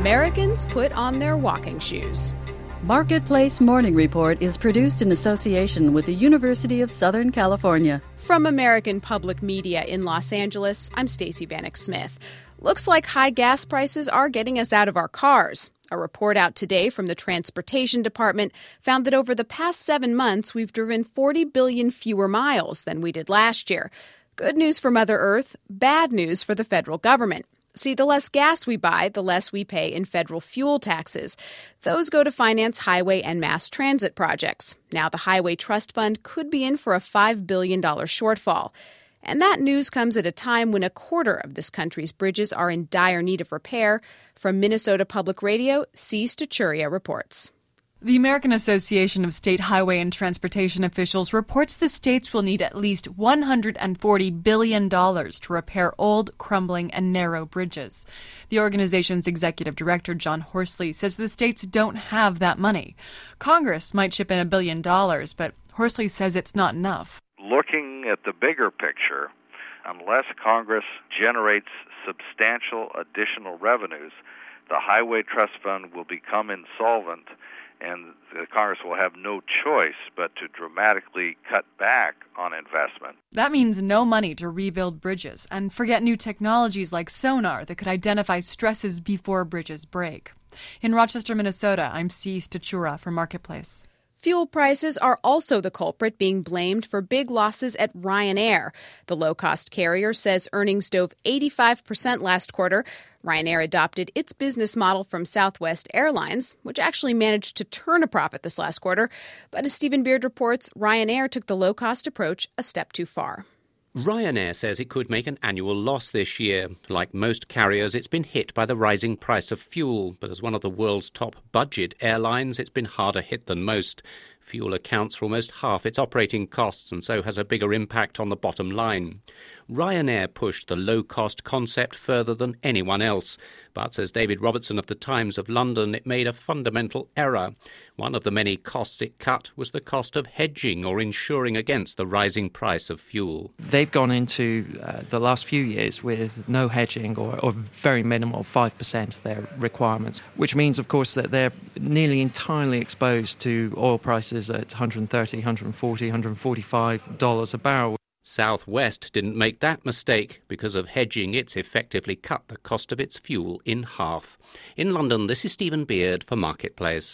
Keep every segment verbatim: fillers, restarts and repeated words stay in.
Americans put on their walking shoes. Marketplace Morning Report is produced in association with the University of Southern California. From American Public Media in Los Angeles, I'm Stacey Vanek Smith. Looks like high gas prices are getting us out of our cars. A report out today from the Transportation Department found that over the past seven months, we've driven forty billion fewer miles than we did last year. Good news for Mother Earth, bad news for the federal government. See, the less gas we buy, the less we pay in federal fuel taxes. Those go to finance highway and mass transit projects. Now the Highway Trust Fund could be in for a five billion dollars shortfall. And that news comes at a time when a quarter of this country's bridges are in dire need of repair. From Minnesota Public Radio, C. Stachuria reports. The American Association of State Highway and Transportation Officials reports the states will need at least one hundred forty billion dollars to repair old, crumbling, and narrow bridges. The organization's executive director, John Horsley, says the states don't have that money. Congress might chip in a billion dollars, but Horsley says it's not enough. Looking at the bigger picture, unless Congress generates substantial additional revenues, the Highway Trust Fund will become insolvent, and the Congress will have no choice but to dramatically cut back on investment. That means no money to rebuild bridges and forget new technologies like sonar that could identify stresses before bridges break. In Rochester, Minnesota, I'm C. Stachuria for Marketplace. Fuel prices are also the culprit being blamed for big losses at Ryanair. The low-cost carrier says earnings dove eighty-five percent last quarter. Ryanair adopted its business model from Southwest Airlines, which actually managed to turn a profit this last quarter. But as Stephen Beard reports, Ryanair took the low-cost approach a step too far. Ryanair says it could make an annual loss this year. Like most carriers, it's been hit by the rising price of fuel. But as one of the world's top budget airlines, it's been harder hit than most. Fuel accounts for almost half its operating costs and so has a bigger impact on the bottom line. Ryanair pushed the low-cost concept further than anyone else. But, says David Robertson of the Times of London, it made a fundamental error. One of the many costs it cut was the cost of hedging or insuring against the rising price of fuel. They've gone into uh, the last few years with no hedging or, or very minimal, five percent of their requirements, which means, of course, that they're nearly entirely exposed to oil prices at one hundred thirty, one hundred forty, one hundred forty-five dollars a barrel. Southwest didn't make that mistake. Because of hedging, it's effectively cut the cost of its fuel in half. In London, this is Stephen Beard for Marketplace.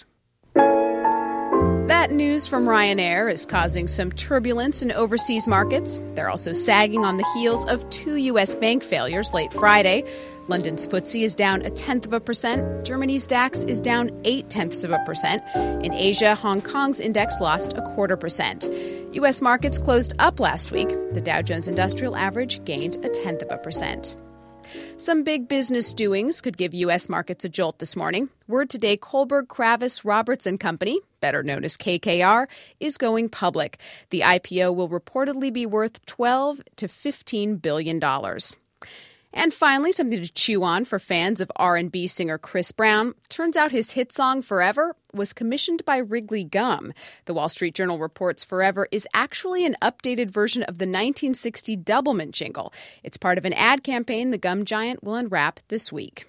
That news from Ryanair is causing some turbulence in overseas markets. They're also sagging on the heels of two U S bank failures late Friday. London's F T S E is down a tenth of a percent. Germany's DAX is down eight tenths of a percent. In Asia, Hong Kong's index lost a quarter percent. U S markets closed up last week. The Dow Jones Industrial Average gained a tenth of a percent. Some big business doings could give U S markets a jolt this morning. Word today, Kohlberg Kravis Roberts and Company, better known as K K R, is going public. The I P O will reportedly be worth twelve to fifteen billion dollars. And finally, something to chew on for fans of R and B singer Chris Brown. Turns out his hit song Forever was commissioned by Wrigley Gum. The Wall Street Journal reports Forever is actually an updated version of the nineteen sixty Doublemint jingle. It's part of an ad campaign the gum giant will unwrap this week.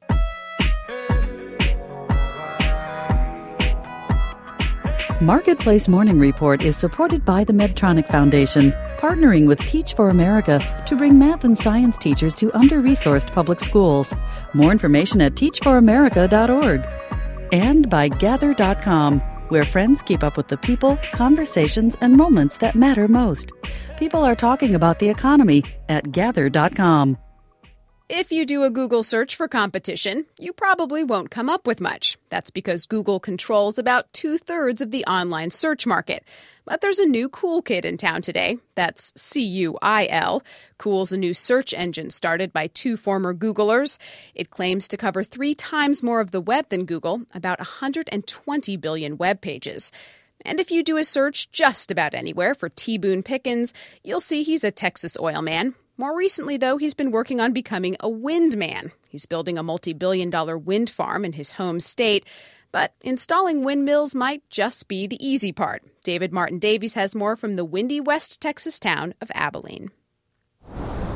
Marketplace Morning Report is supported by the Medtronic Foundation, partnering with Teach for America to bring math and science teachers to under-resourced public schools. More information at teach for america dot org. And by Gather dot com, where friends keep up with the people, conversations, and moments that matter most. People are talking about the economy at Gather dot com. If you do a Google search for competition, you probably won't come up with much. That's because Google controls about two-thirds of the online search market. But there's a new Cool kid in town today. That's C U I L. Cool's a new search engine started by two former Googlers. It claims to cover three times more of the web than Google, about one hundred twenty billion web pages. And if you do a search just about anywhere for T. Boone Pickens, you'll see he's a Texas oil man. More recently, though, he's been working on becoming a wind man. He's building a multi-billion dollar wind farm in his home state. But installing windmills might just be the easy part. David Martin Davies has more from the windy West Texas town of Abilene.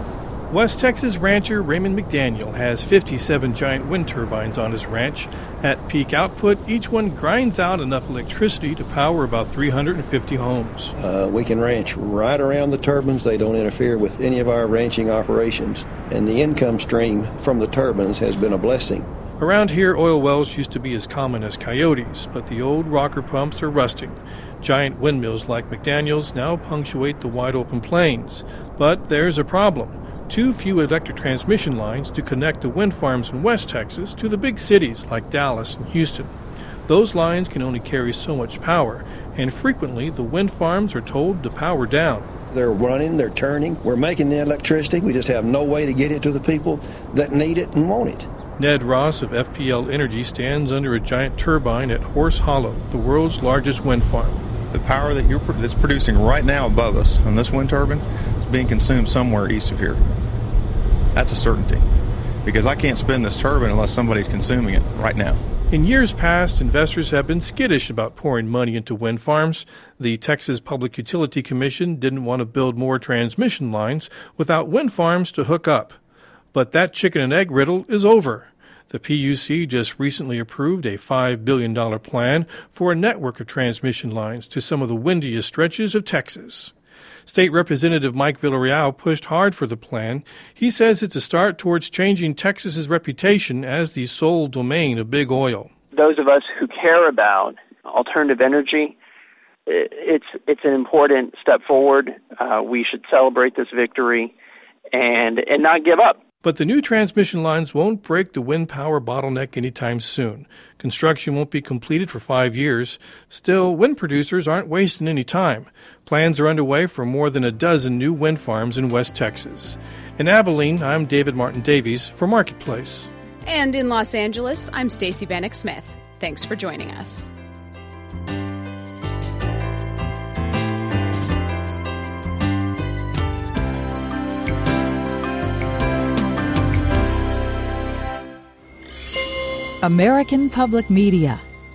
West Texas rancher Raymond McDaniel has fifty-seven giant wind turbines on his ranch. At peak output, each one grinds out enough electricity to power about three hundred fifty homes. Uh, we can ranch right around the turbines. They don't interfere with any of our ranching operations. And the income stream from the turbines has been a blessing. Around here, oil wells used to be as common as coyotes, but the old rocker pumps are rusting. Giant windmills like McDaniel's now punctuate the wide-open plains. But there's a problem. Too few electric transmission lines to connect the wind farms in West Texas to the big cities like Dallas and Houston. Those lines can only carry so much power, and frequently the wind farms are told to power down. They're running, they're turning, we're making the electricity, we just have no way to get it to the people that need it and want it. Ned Ross of F P L Energy stands under a giant turbine at Horse Hollow, the world's largest wind farm. The power that you're, that's producing right now above us on this wind turbine is being consumed somewhere east of here. That's a certainty, because I can't spin this turbine unless somebody's consuming it right now. In years past, investors have been skittish about pouring money into wind farms. The Texas Public Utility Commission didn't want to build more transmission lines without wind farms to hook up. But that chicken and egg riddle is over. The P U C just recently approved a five billion dollars plan for a network of transmission lines to some of the windiest stretches of Texas. State Representative Mike Villarreal pushed hard for the plan. He says it's a start towards changing Texas's reputation as the sole domain of big oil. Those of us who care about alternative energy, it's it's an important step forward. Uh, we should celebrate this victory and and not give up. But the new transmission lines won't break the wind power bottleneck anytime soon. Construction won't be completed for five years. Still, wind producers aren't wasting any time. Plans are underway for more than a dozen new wind farms in West Texas. In Abilene, I'm David Martin Davies for Marketplace. And in Los Angeles, I'm Stacey Bannock Smith. Thanks for joining us. American Public Media.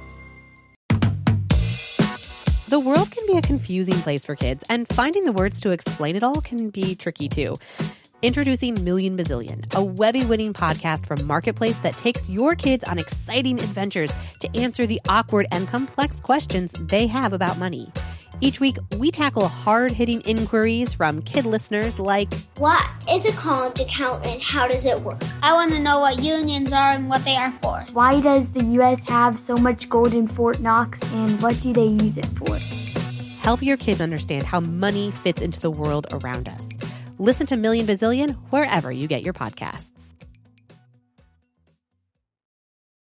The world can be a confusing place for kids, and finding the words to explain it all can be tricky too. Introducing Million Bazillion, a Webby-winning podcast from Marketplace that takes your kids on exciting adventures to answer the awkward and complex questions they have about money. Each week, we tackle hard-hitting inquiries from kid listeners like, what is a college account and how does it work? I want to know what unions are and what they are for. Why does the U S have so much gold in Fort Knox and what do they use it for? Help your kids understand how money fits into the world around us. Listen to Million Bazillion wherever you get your podcasts.